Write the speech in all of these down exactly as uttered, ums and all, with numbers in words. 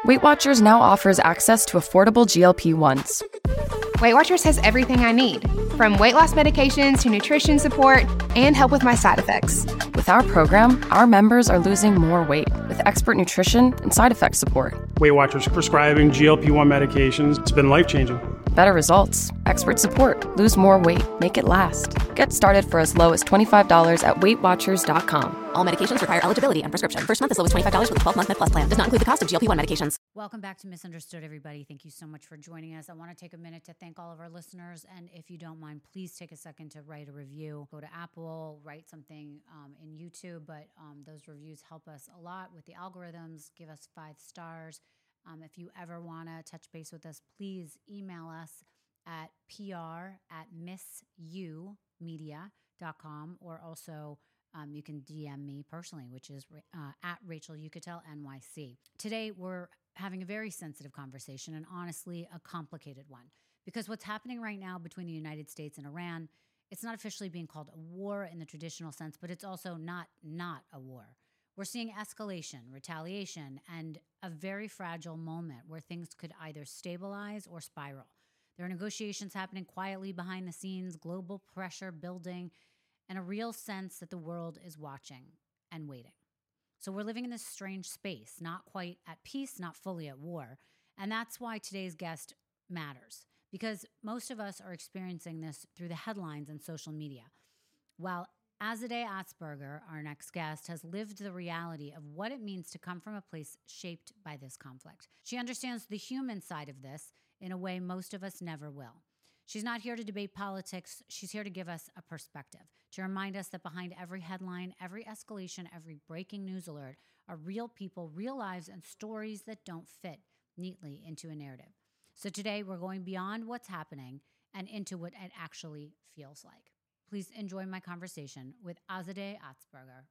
Weight Watchers now offers access to affordable G L P ones. Weight Watchers has everything I need, from weight loss medications to nutrition support and help with my side effects. With our program, our members are losing more weight with expert nutrition and side effect support. Weight Watchers prescribing G L P one medications. It's been life-changing. Better results, expert support, lose more weight, make it last. Get started for as low as twenty-five dollars at weight watchers dot com. All medications require eligibility and prescription. First month as low as twenty-five dollars with a twelve-month Med Plus plan. Does not include the cost of G L P one medications. Welcome back to Misunderstood, everybody. Thank you so much for joining us. I want to take a minute to thank all of our listeners. And if you don't mind, please take a second to write a review. Go to Apple, write something um, in YouTube. But um, those reviews help us a lot with the algorithms. Give us five stars. Um, if you ever want to touch base with us, please email us at P R at miss you media dot com, or also um, you can D M me personally, which is uh, at Rachel Uchitel N Y C. Today, we're having a very sensitive conversation and honestly a complicated one, because what's happening right now between the United States and Iran, it's not officially being called a war in the traditional sense, but it's also not not a war. We're seeing escalation, retaliation, and a very fragile moment where things could either stabilize or spiral. There are negotiations happening quietly behind the scenes, global pressure building, and a real sense that the world is watching and waiting. So we're living in this strange space, not quite at peace, not fully at war. And that's why today's guest matters, because most of us are experiencing this through the headlines and social media. While Azadeh Atzberger, our next guest, has lived the reality of what it means to come from a place shaped by this conflict. She understands the human side of this in a way most of us never will. She's not here to debate politics. She's here to give us a perspective, to remind us that behind every headline, every escalation, every breaking news alert are real people, real lives, and stories that don't fit neatly into a narrative. So today we're going beyond what's happening and into what it actually feels like. Please enjoy my conversation with Azadeh Atzberger.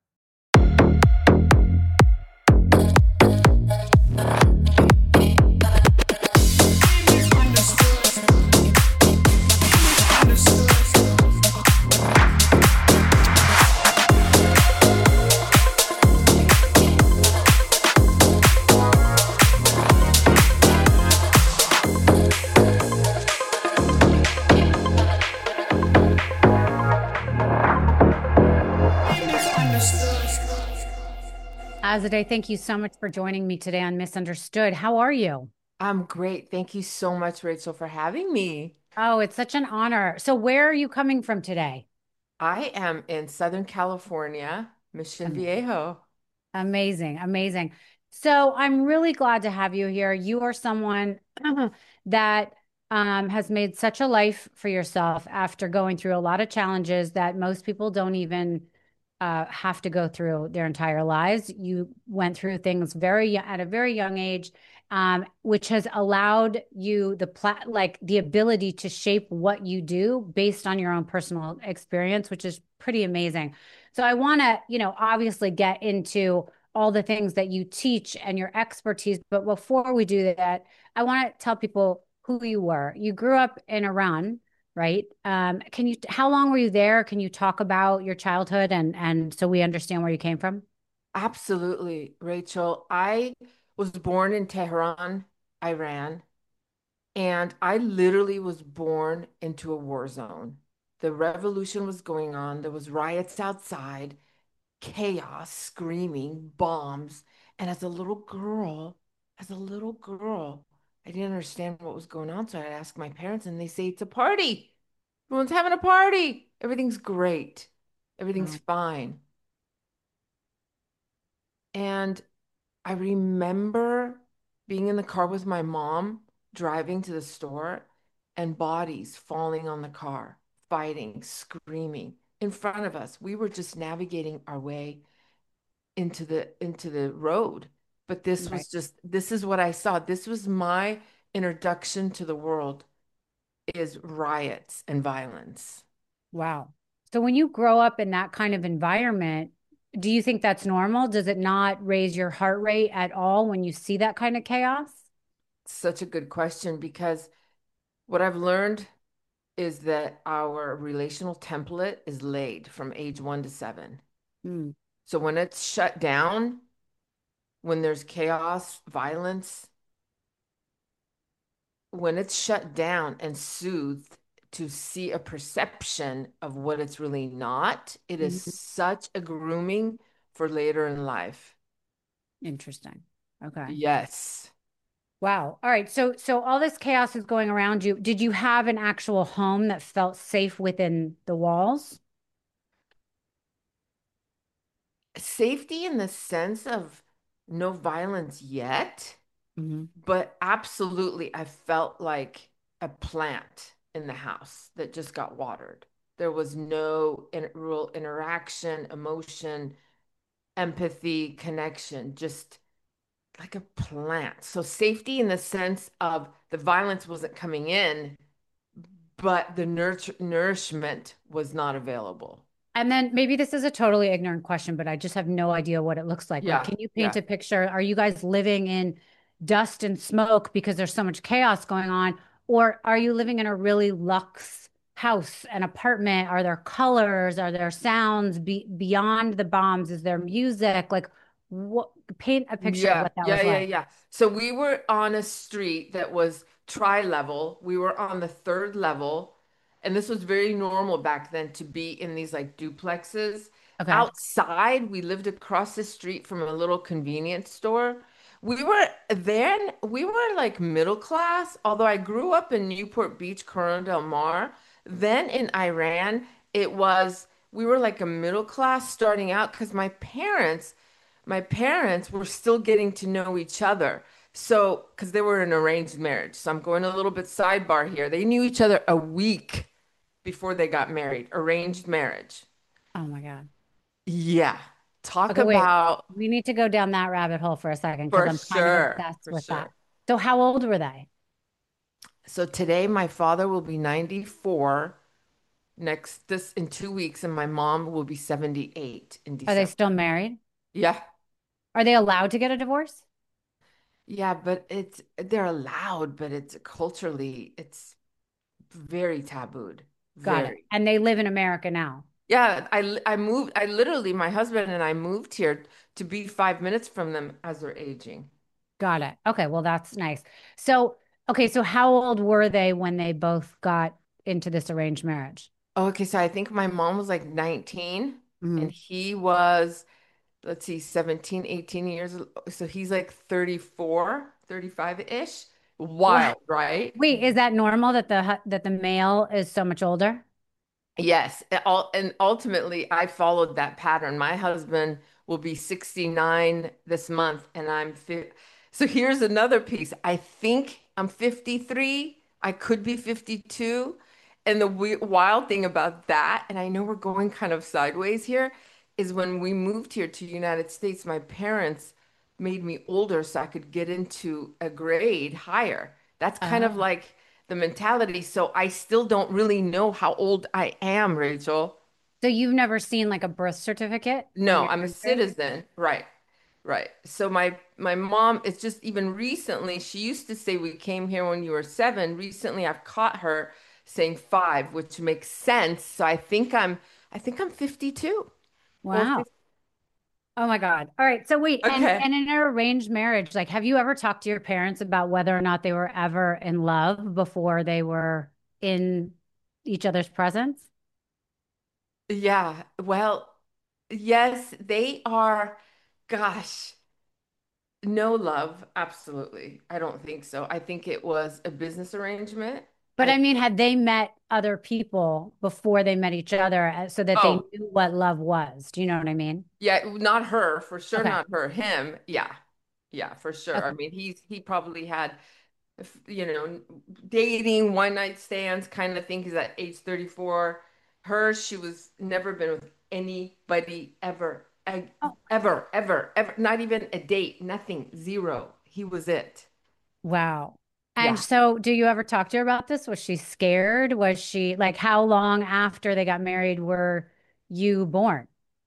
Azadeh, thank you so much for joining me today on Misunderstood. How are you? I'm great. Thank you so much, Rachel, for having me. Oh, it's such an honor. So where are you coming from today? I am in Southern California, Mission Viejo. Amazing, amazing. So I'm really glad to have you here. You are someone that um, has made such a life for yourself after going through a lot of challenges that most people don't even Uh, have to go through their entire lives. You went through things very at a very young age, um, which has allowed you the pla- like the ability to shape what you do based on your own personal experience, which is pretty amazing. So I want to, you know, obviously get into all the things that you teach and your expertise. But before we do that, I want to tell people who you were. You grew up in Iran, right? Um, can you, how long were you there? Can you talk about your childhood and, and so we understand where you came from? Absolutely, Rachel. I was born in Tehran, Iran, and I literally was born into a war zone. The revolution was going on. There was riots outside, chaos, screaming, bombs. And as a little girl, as a little girl, I didn't understand what was going on. So I asked my parents and they say, it's a party. Everyone's having a party. Everything's great. Everything's Mm. fine. And I remember being in the car with my mom, driving to the store, and bodies falling on the car, fighting, screaming in front of us. We were just navigating our way into the into the road. But this Right. was just, this is what I saw. This was my introduction to the world, is riots and violence. Wow. So when you grow up in that kind of environment, do you think that's normal? Does it not raise your heart rate at all when you see that kind of chaos? Such a good question, because what I've learned is that our relational template is laid from age one to seven. So when it's shut down, when there's chaos, violence, when it's shut down and soothed to see a perception of what it's really not, it is Mhm. such a grooming for later in life. Interesting. Okay. Yes. Wow. All right. So so all this chaos is going around you. Did you have an actual home that felt safe within the walls? Safety in the sense of no violence yet, Hmm. but absolutely, I felt like a plant in the house that just got watered. There was no in, real interaction, emotion, empathy, connection, just like a plant. So safety in the sense of the violence wasn't coming in, but the nurture, nourishment was not available. And then maybe this is a totally ignorant question, but I just have no idea what it looks like. Like, Yeah, can you paint yeah. a picture? Are you guys living in dust and smoke because there's so much chaos going on? Or are you living in a really luxe house, an apartment? Are there colors? Are there sounds be beyond the bombs? Is there music? Like, what, paint a picture of Yeah, what that yeah, was yeah, like. yeah. So we were on a street that was tri-level. We were on the third level, and this was very normal back then to be in these like duplexes. Okay. Outside, we lived across the street from a little convenience store. We were then, we were like middle class, although I grew up in Newport Beach, Corona del Mar. Then in Iran, it was, we were like a middle class starting out because my parents my parents were still getting to know each other. So, because they were an arranged marriage. So I'm going a little bit sidebar here. They knew each other a week before they got married, arranged marriage. Oh my God. Yeah. Talk Okay, wait. about We need to go down that rabbit hole for a second because for I'm kind of sure, obsessed for with that. sure. So, how old were they? So today my father will be ninety-four next this in two weeks, and my mom will be seventy-eight in Are they December. still married? Yeah. Are they allowed to get a divorce? Yeah, but it's they're allowed, but it's culturally it's very tabooed. Got it. Very. And they live in America now. Yeah, I li- I moved. I literally, my husband and I moved here to be five minutes from them as they're aging. Got it. Okay, well, that's nice. So, okay, so how old were they when they both got into this arranged marriage? Oh, okay, so I think my mom was like nineteen and Mhm. he was, let's see, seventeen, eighteen years. So he's like thirty-four, thirty-five-ish. Well, Wild, right? wait, is that normal that the hu- that the male is so much older? Yes, and all and ultimately I followed that pattern. My husband will be sixty-nine this month and I'm fi so here's another piece. I think I'm fifty-three. I could be fifty-two. And the we wild thing about that, and I know we're going kind of sideways here, is when we moved here to United States, my parents made me older so I could get into a grade higher. That's kind of Oh. like the mentality. So I still don't really know how old I am, Rachel. So you've never seen like a birth certificate in No, your I'm a country? citizen. Right. Right. So my my mom, it's just even recently, she used to say we came here when you were seven. Recently I've caught her saying five, which makes sense. So I think I'm I think I'm fifty-two or Wow. fifty. Oh my God. All right. So wait, and Okay. and in an arranged marriage, like have you ever talked to your parents about whether or not they were ever in love before they were in each other's presence? Yeah. Well, yes, they are, gosh. No love, absolutely. I don't think so. I think it was a business arrangement. But I I mean, had they met other people before they met each other uh, so that they oh, knew what love was? Do you know what I mean? yeah, not her, for sure, Okay. not her. Him, yeah. Yeah, for sure. I Okay. mean, he's he probably had, you know, dating, one night stands kind of thing. He's at age thirty-four. Her, she was never been with anybody ever, e- Oh, ever, ever, ever, not even a date, nothing, zero. He was it. wow. And Yeah. so, do you ever talk to her about this? Was she scared? Was she like, how long after they got married were you born?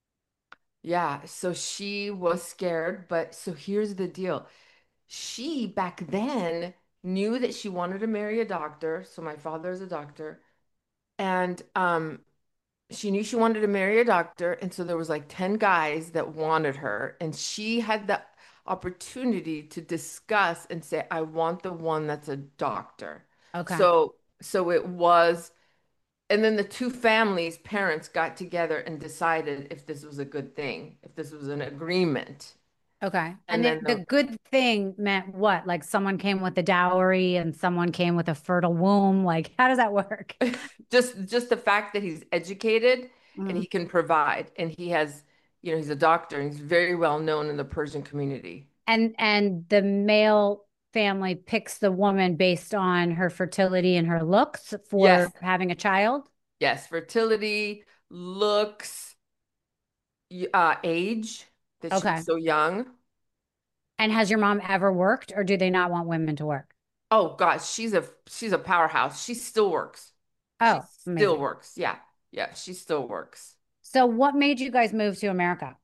Yeah, so she was scared, but so here's the deal. She back then knew that she wanted to marry a doctor. So my father is a doctor, and um she knew she wanted to marry a doctor, and so there was like ten guys that wanted her, and she had the opportunity to discuss and say, I want the one that's a doctor. Okay. So, so it was, and then the two families, parents got together and decided if this was a good thing, if this was an agreement. Okay. And And the, then the the, good thing meant what? Like someone came with a dowry and someone came with a fertile womb. Like, how does that work? just just the fact that he's educated and Mhm. he can provide, and he has, you know, he's a doctor and he's very well known in the Persian community. And and the male family picks the woman based on her fertility and her looks Yes, for having a child. yes, fertility, looks, y- uh, age, that she Okay. was so young. And has your mom ever worked, or do they not want women to work? Oh gosh, she's a she's a powerhouse. She still works. She Oh, still amazing. works. Yeah, yeah, she still works. So what made you guys move to America?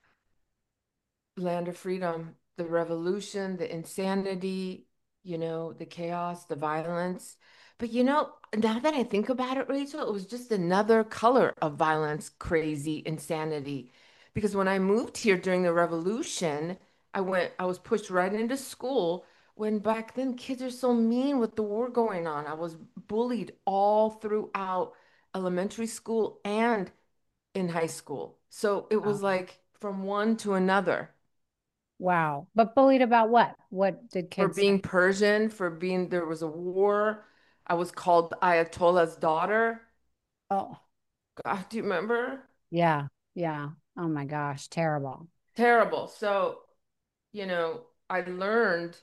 Land of freedom, the revolution, the insanity, you know, the chaos, the violence. But you know, now that I think about it, Rachel, it was just another color of violence, crazy insanity. Because when I moved here during the revolution, I went, I was pushed right into school when back then kids are so mean with the war going on. I was bullied all throughout elementary school and in high school. So it was Wow. like from one to another. Wow. But bullied about what? What did For kids being say? Persian, for being there was a war. I was called Ayatollah's daughter. Oh, God, do you remember? yeah. Yeah. Oh my gosh. Terrible. Terrible. So, you know, I learned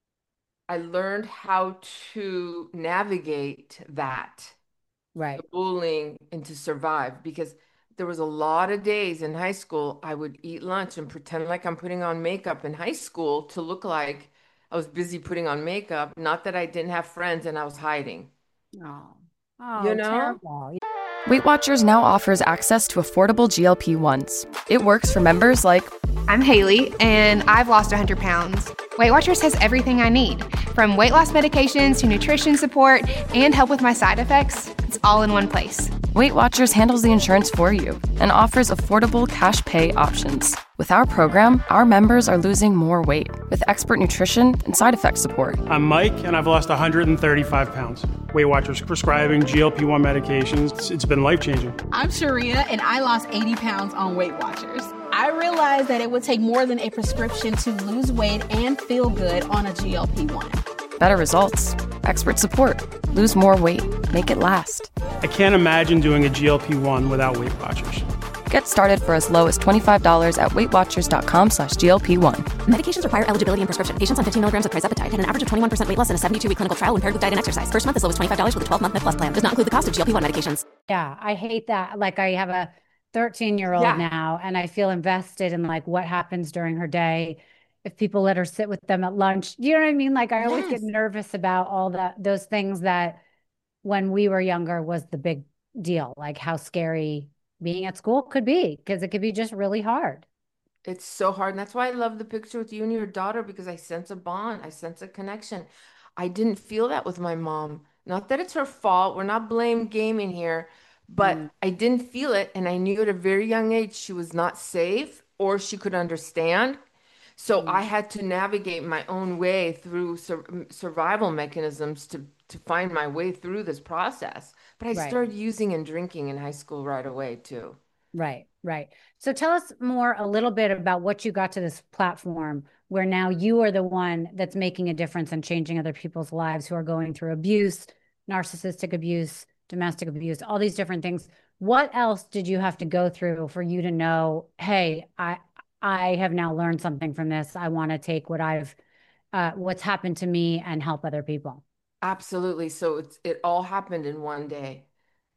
I learned how to navigate that, the Right. bullying, and to survive because there was a lot of days in high school I would eat lunch and pretend like I'm putting on makeup in high school to look like I was busy putting on makeup, not that I didn't have friends and I was hiding. Oh. You Oh, know? terrible. Weight Watchers now offers access to affordable G L P ones. It works for members like I'm Haley, and I've lost one hundred pounds. Weight Watchers has everything I need, from weight loss medications to nutrition support and help with my side effects. It's all in one place. Weight Watchers handles the insurance for you and offers affordable cash pay options. With our program, our members are losing more weight with expert nutrition and side effect support. I'm Mike, and I've lost one hundred thirty-five pounds. Weight Watchers prescribing G L P one medications. It's, it's been life-changing. I'm Sharia, and I lost eighty pounds on Weight Watchers. I realized that it would take more than a prescription to lose weight and feel good on a G L P one. Better results, expert support, lose more weight, make it last. I can't imagine doing a G L P one without Weight Watchers. Get started for as low as twenty-five dollars at weightwatchers.com slash GLP1. Medications require eligibility and prescription. Patients on fifteen milligrams of trizepatide had an average of twenty-one percent weight loss in a seventy-two week clinical trial when paired with diet and exercise. First month as low as twenty-five dollars with a twelve month Med Plus plan. Does not include the cost of G L P one medications. Yeah. I hate that. Like I have a thirteen year old Yeah. now and I feel invested in like what happens during her day. If people let her sit with them at lunch, you know what I mean? Like I always get Yes. nervous about all that, those things that when we were younger was the big deal, like how scary being at school could be, because it could be just really hard. It's so hard. And that's why I love the picture with you and your daughter because I sense a bond. I sense a connection. I didn't feel that with my mom. Not that it's her fault. We're not blame gaming here, Mm, but I didn't feel it. And I knew at a very young age she was not safe or she could understand. So I mm, had to navigate my own way through sur survival mechanisms to to find my way through this process. But I right, started using and drinking in high school right away too. right, right. So tell us more a little bit about what you got to this platform where now you are the one that's making a difference and changing other people's lives who are going through abuse, narcissistic abuse, domestic abuse, all these different things. What else did you have to go through for you to know, hey, I I have now learned something from this. I want to take what I've uh, what's happened to me and help other people. Absolutely. So it's it all happened in one day.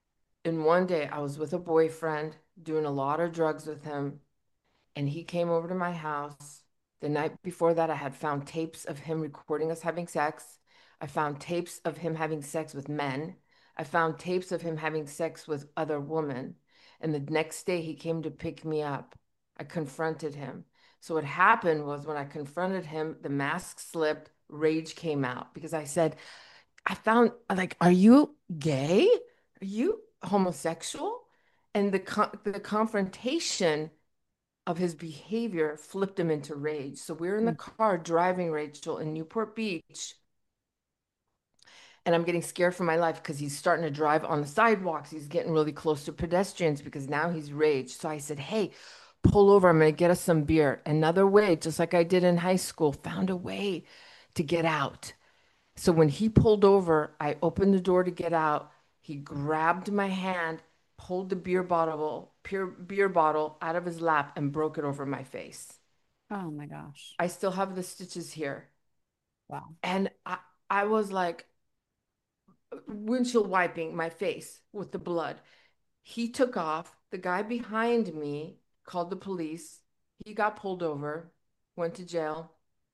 In one day, I was with a boyfriend doing a lot of drugs with him, and he came over to my house. The night before that, I had found tapes of him recording us having sex. I found tapes of him having sex with men. I found tapes of him having sex with other women. And the next day, he came to pick me up. I confronted him. So what happened was when I confronted him, the mask slipped, rage came out because I said, I found like, are you gay? Are you homosexual? And the co the confrontation of his behavior flipped him into rage. So we're in the car driving, Rachel, in Newport Beach. And I'm getting scared for my life because he's starting to drive on the sidewalks. He's getting really close to pedestrians because now he's raged. So I said, hey, pull over. I'm going to get us some beer. Another way, just like I did in high school, found a way to get out. So when he pulled over, I opened the door to get out. He grabbed my hand, pulled the beer bottle, pure beer bottle out of his lap and broke it over my face. Oh my gosh. I still have the stitches here. Wow. And I, I was like, windshield wiping my face with the blood. He took off. The guy behind me called the police. He got pulled over, went to jail.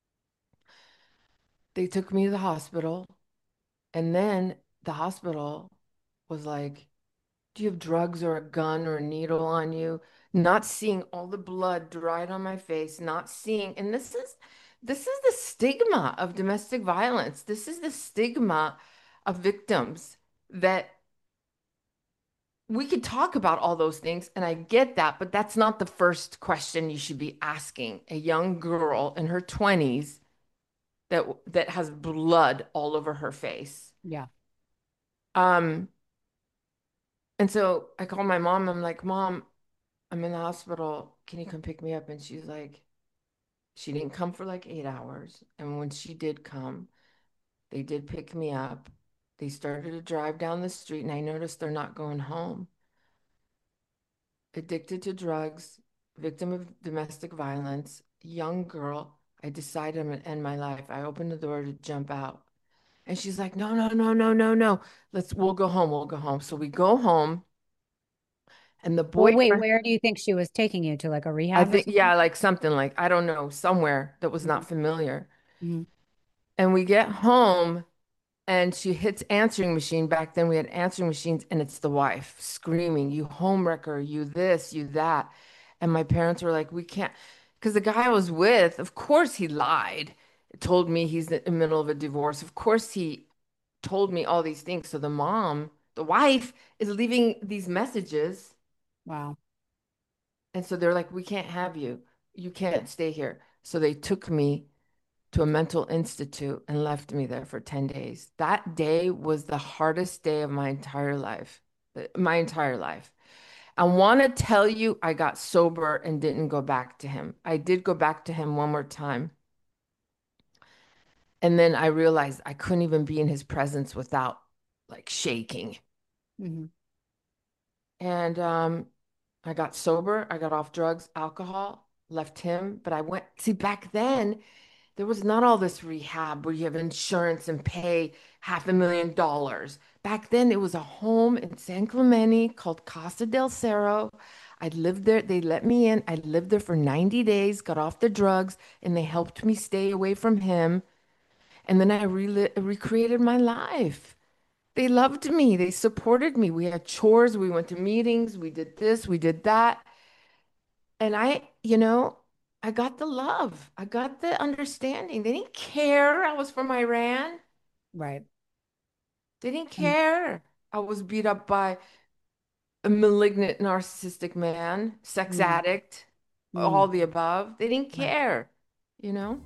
They took me to the hospital. And then the hospital was like, do you have drugs or a gun or a needle on you? Not seeing all the blood dried on my face, not seeing. And this is this is the stigma of domestic violence. This is the stigma of victims, that we could talk about all those things, and I get that, but that's not the first question you should be asking a young girl in her twenties that that has blood all over her face. Yeah. Um, and so I called my mom. I'm like, Mom, I'm in the hospital. Can you come pick me up? And she's like, she didn't come for like eight hours. And when she did come, they did pick me up. They started to drive down the street, and I noticed they're not going home. Addicted to drugs, victim of domestic violence, young girl. I decided I'm going to end my life. I opened the door to jump out. And she's like, no, no, no, no, no, no. Let's, we'll go home. We'll go home. So we go home. And the boy. Well, wait, where do you think she was taking you to? Like a rehab? I think, yeah, like something like, I don't know, somewhere that was Mm-hmm. not familiar. Mm-hmm. And we get home. And she hits answering machine. Back then we had answering machines, and it's the wife screaming, you homewrecker, you this, you that. And my parents were like, we can't, because the guy I was with, of course he lied, told me he's in the middle of a divorce. Of course he told me all these things. So the mom, the wife, is leaving these messages. Wow. And so they're like, we can't have you. You can't stay here. So they took me to a mental institute and left me there for ten days. That day was the hardest day of my entire life, my entire life. I want to tell you, I got sober and didn't go back to him. I did go back to him one more time. And then I realized I couldn't even be in his presence without like shaking. Mm-hmm. And um, I got sober. I got off drugs, alcohol, left him. But I went, see, back then, there was not all this rehab where you have insurance and pay half a million dollars. Back then, it was a home in San Clemente called Casa del Cerro. I lived there. They let me in. I lived there for ninety days, got off the drugs, and they helped me stay away from him. And then I re- recreated my life. They loved me. They supported me. We had chores. We went to meetings. We did this. We did that. And I, you know, I got the love. I got the understanding. They didn't care I was from Iran. Right. They didn't care I was beat up by a malignant narcissistic man, sex Mm. addict, Mm. all the above. They didn't care, you know?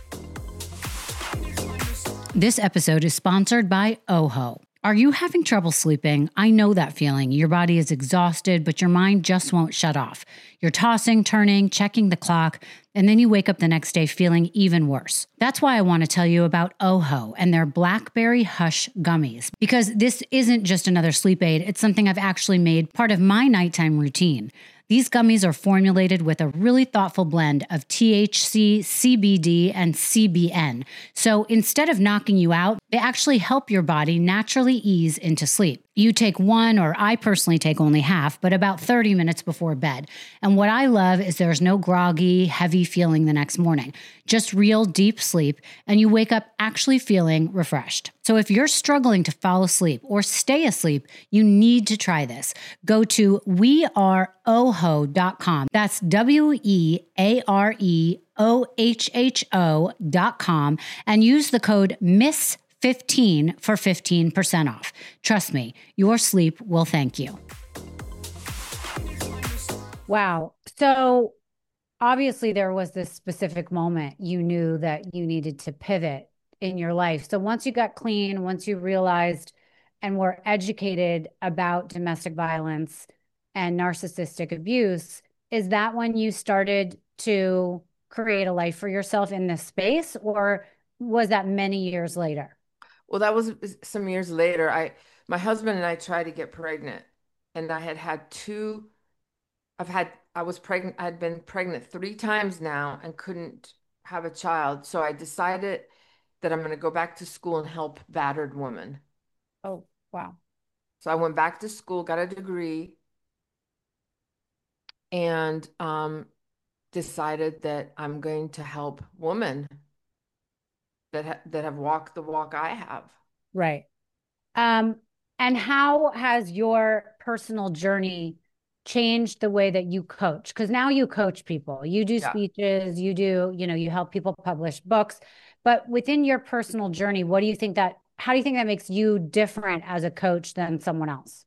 This episode is sponsored by OHO. Are you having trouble sleeping? I know that feeling. Your body is exhausted, but your mind just won't shut off. You're tossing, turning, checking the clock, and then you wake up the next day feeling even worse. That's why I want to tell you about OHO and their Blackberry Hush gummies, because this isn't just another sleep aid. It's something I've actually made part of my nighttime routine. These gummies are formulated with a really thoughtful blend of T H C, C B D, and C B N. So instead of knocking you out, they actually help your body naturally ease into sleep. You take one, or I personally take only half, but about thirty minutes before bed. And what I love is there's no groggy, heavy feeling the next morning, just real deep sleep, and you wake up actually feeling refreshed. So if you're struggling to fall asleep or stay asleep, you need to try this. Go to we are oho dot com. That's W E A R E O H H O dot com and use the code miss fifteen for fifteen percent off. Trust me, your sleep will thank you. Wow. So obviously there was this specific moment you knew that you needed to pivot in your life. So once you got clean, once you realized and were educated about domestic violence and narcissistic abuse, is that when you started to create a life for yourself in this space, or was that many years later? Well, that was some years later. I, my husband and I tried to get pregnant, and I had had two, I've had, I was pregnant, I had been pregnant three times now and couldn't have a child. So I decided that I'm going to go back to school and help battered women. Oh, wow. So I went back to school, got a degree, and um, decided that I'm going to help women that ha that have walked the walk I have. Right. Um, and how has your personal journey changed the way that you coach? Because now you coach people, you do Yeah. speeches, you do, you know, you help people publish books. But within your personal journey, what do you think that, how do you think that makes you different as a coach than someone else?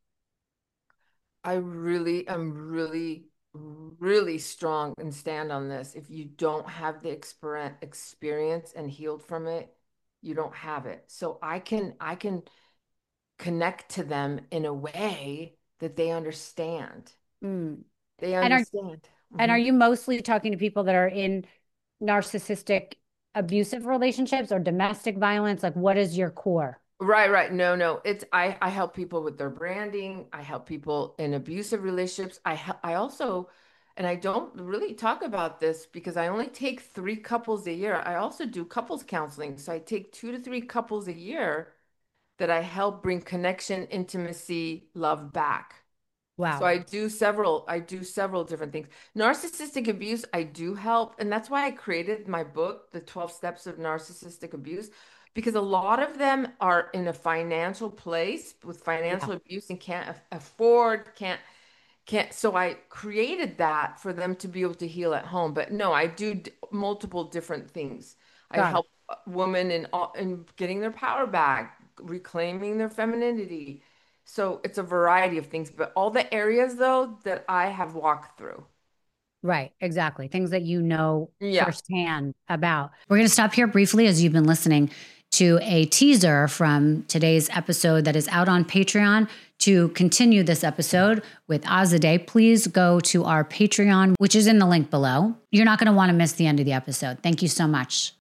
I really am really, really strong and stand on this. If you don't have the exper- experience and healed from it, you don't have it. So I can, I can connect to them in a way that they understand. Mm. They And are, understand. and are Mhm. you mostly talking to people that are in narcissistic abusive relationships or domestic violence? Like, what is your core? Right, right. No, no. It's I I help people with their branding. I help people in abusive relationships. I hel- I also, and I don't really talk about this because I only take three couples a year. I also do couples counseling. So I take two to three couples a year that I help bring connection, intimacy, love back. So Wow. I do several, I do several different things. Narcissistic abuse, I do help. And that's why I created my book, The twelve Steps of Narcissistic Abuse, because a lot of them are in a financial place with Yeah. financial abuse and can't aff- afford, can't, can't. So I created that for them to be able to heal at home. But no, I do d- multiple different things. I Got it. help uh, women in, all- in getting their power back, reclaiming their femininity. So it's a variety of things, but all the areas though that I have walked through. Right, exactly. Things that you know Yeah. firsthand about. We're going to stop here briefly as you've been listening to a teaser from today's episode that is out on Patreon. To continue this episode with Azadeh, please go to our Patreon, which is in the link below. You're not going to want to miss the end of the episode. Thank you so much.